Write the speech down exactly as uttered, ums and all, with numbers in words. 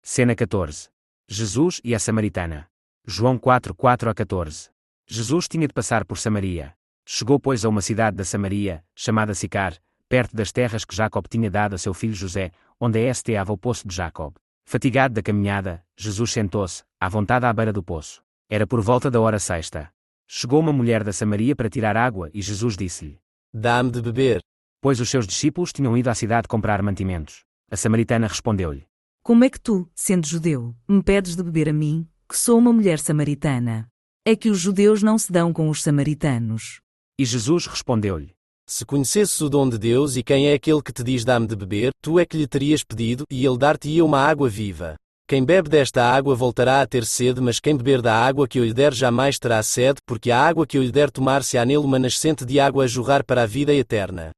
Cena catorze. Jesus e a Samaritana. João quatro, quatro a catorze. Jesus tinha de passar por Samaria. Chegou, pois, a uma cidade da Samaria, chamada Sicar, perto das terras que Jacob tinha dado a seu filho José, onde estava o poço de Jacob. Fatigado da caminhada, Jesus sentou-se, à vontade à beira do poço. Era por volta da hora sexta. Chegou uma mulher da Samaria para tirar água e Jesus disse-lhe: Dá-me de beber. Pois os seus discípulos tinham ido à cidade comprar mantimentos. A samaritana respondeu-lhe: Como é que tu, sendo judeu, me pedes de beber a mim, que sou uma mulher samaritana? É que os judeus não se dão com os samaritanos. E Jesus respondeu-lhe: Se conhecesses o dom de Deus e quem é aquele que te diz dá-me de beber, tu é que lhe terias pedido, e ele dar-te-ia uma água viva. Quem bebe desta água voltará a ter sede, mas quem beber da água que eu lhe der jamais terá sede, porque a água que eu lhe der tomar-se-á nele uma nascente de água a jorrar para a vida eterna.